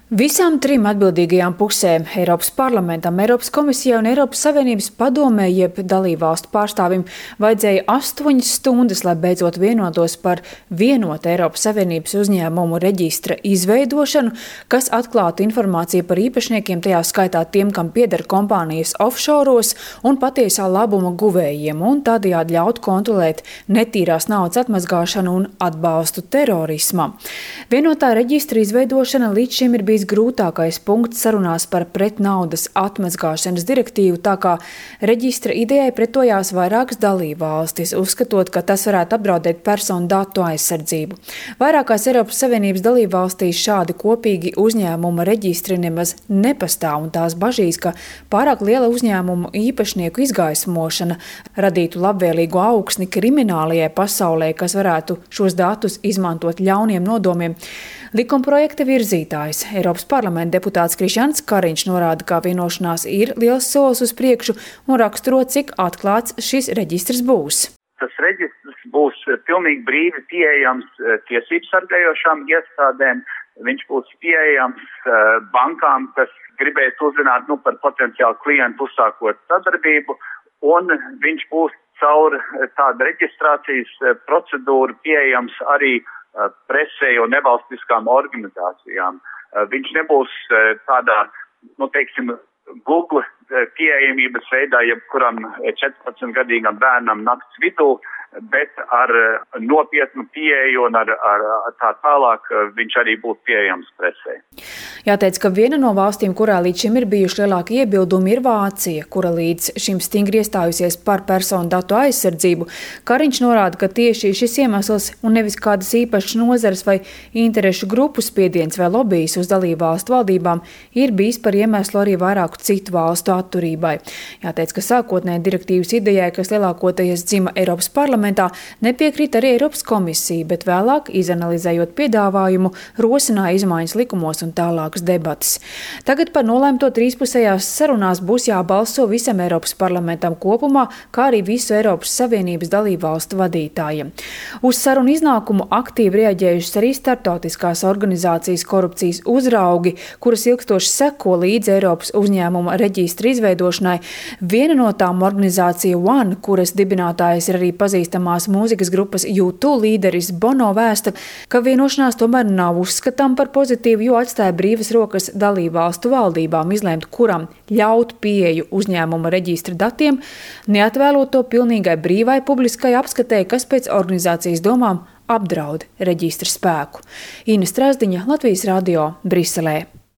Visām trim atbildīgajām pusēm - Eiropas parlamentam, Eiropas komisijai un Eiropas Savienības padomē jeb dalībvalstu pārstāvim - vajadzēja 8 stundas, lai beidzot vienotos par vienotu Eiropas Savienības uzņēmumu reģistra izveidošanu, kas atklātu informāciju par īpašniekiem, tajā skaitā tiem, kam pieder kompānijas offšoros un patiesā labuma guvējiem, un tādējādi ļaut kontrolēt netīrās naudas atmazgāšanu un atbalstu terorismam. Vienotā reģistra izveidošana līdz šim ir bijis grūtākais punkts sarunās par pretnaudas atmazgāšanas direktīvu, tā kā reģistra idejai pretojās vairākas dalībvalstis, uzskatot, ka tas varētu apdraudēt personu datu aizsardzību. Vairākās Eiropas Savienības dalībvalstīs šādi kopīgi uzņēmuma reģistri nemaz nepastāv, un tās bažīs, ka pārāk liela uzņēmumu īpašnieku izgaismošana radītu labvēlīgu augsni kriminālajai pasaulē, kas varētu šos datus izmantot ļauniem nodomiem. Likumprojekta virzītājs, Eiropas parlamenta deputāts Krišjānis Kariņš norāda, ka vienošanās ir liels solis uz priekšu un raksturo, cik atklāts šis reģistrs būs. Tas reģistrs būs pilnīgi brīvi pieejams tiesību sargājošām iestādēm, viņš būs pieejams bankām, kas gribētu uzzināt par potenciālu klientu uzsākot sadarbību, un viņš būs caur tādu reģistrācijas procedūru pieejams arī presē un nevalstiskām organizācijām. Viņš nebūs tādā, Google pieejamības veidā, jebkuram 14-gadīgam bērnam nakts vidū, bet ar nopietnu pieeju un ar tā tālāk viņš arī būtu pieejams presē. Jāteic, ka viena no valstīm, kurā līdz šim ir bijuši lielāki iebildumi, ir Vācija, kura līdz šim stingri iestājusies par personu datu aizsardzību. Kariņš norāda, ka tieši šis iemesls un nevis kādas īpašas nozares vai interešu grupu spiediens vai lobijs uz dalībvalstu valdībām ir bijis par iemeslu arī vairāku citu valstu atturībai. Jāteic, ka sākotnēji direktīvas idejai, kas lielākoties dzima Eiropas parlamentā, nepiekrīt arī Eiropas komisija, bet vēlāk, izanalizējot piedāvājumu, rosināja izmaiņas likumos un tālākas debatas. Tagad par nolēmto trīspusējās sarunās būs jābalso visam Eiropas parlamentam kopumā, kā arī visu Eiropas Savienības dalībvalstu vadītājiem. Uz sarunu iznākumu aktīvi reaģējušas arī starptautiskās organizācijas korupcijas uzraugi, kuras ilgstoši seko līdz Eiropas uzņēmuma reģistra izveidošanai. Viena no tām organizācija One, kuras dibinātājs ir arī pazīstamās mūzikas grupas U2 līderis Bono, vēsta, ka vienošanās tomēr nav uzskatām par pozitīvu, jo atstāja brīvas rokas dalībvalstu valdībām izlēmt, kuram ļaut pieeju uzņēmuma reģistra datiem, neatvēlot to pilnīgai brīvai publiskai apskatei, kas pēc organizācijas domām apdraud reģistra spēku. Ina Strasdiņa, Latvijas radio, Briselē.